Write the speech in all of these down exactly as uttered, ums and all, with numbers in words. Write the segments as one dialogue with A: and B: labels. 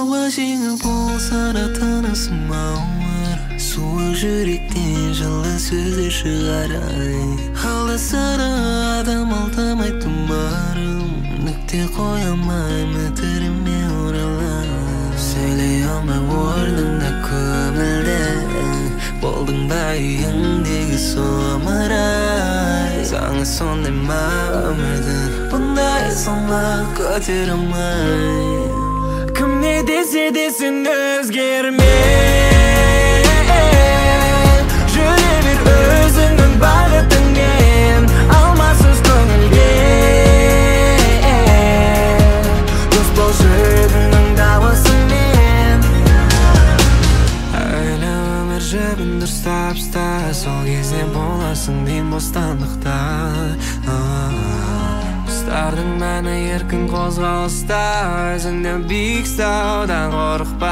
A: жеңіл болса да тынысым ауыр, суық жүректен жылы сөздер шығарай. Алдаса да адам алдамай тұмарым, нүкте қоя алмай мүдіріме оралам. Сөйлей алмай орныңда көмілді, болдың ба үйіңдегі сомырай. Саңа сондай ма өмірдің, бұндай салмақ көтере алмай. Кім не десе де сен өзгерме, жүре бер өзіңнің бағытыңмен, алмасыз көңілге. Дос бол жүрегіңнің дауысымен. Әлі өмір жібін дұрыстап ұста, сол кезде боласың дейін бостандықта. Құстардың мәні еркін қозғалыста, өзіңді биік ұстаудан қорықпа.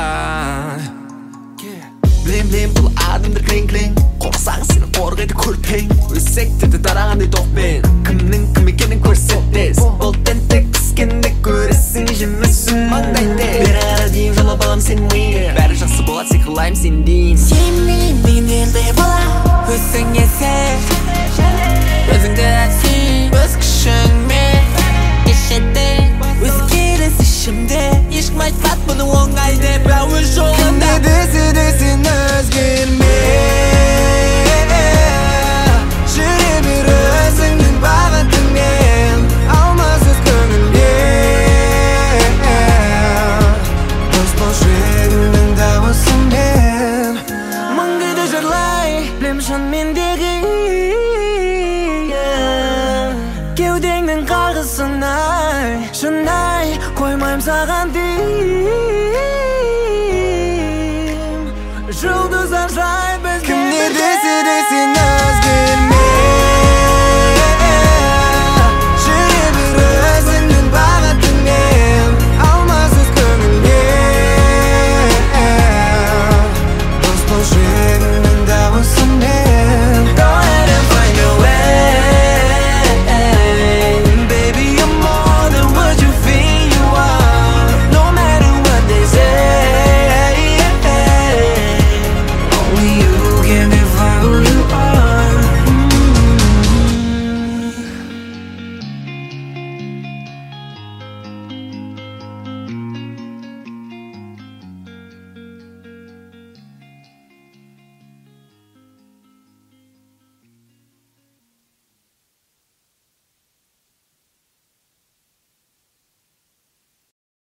B: Білем, білем, бұл адамдар кілең-кілең, қорқсаң сені қорғайды көрпең. Өсектерді тарағандай тоқпен, кімнің кім екенін көрсетес. Бұл тентек піскенде көресің, жемесің маңдайде. Бері ара дейін жолап алам сен миы, бәрі жақсы болады, сиқырлайым сен дейін.
C: Сен менен мен елде бола, өзіңе сен, өзіңді әтсің, өз күшіңмен кешеді. Өзгеріс ішімде, ешкім айтпады бұны оңай деп, өз жолында.
A: Кім не десе де сен өзгерме, жүре бер өзіңнің бағытыңмен, алмасыз көңілге. Дос бол жүрегіңнің дауысымен. Мың күйді жырлай, білем шын мендегі кеудеңнің қарғысын ай, шын ай, қоймайым саған дейін.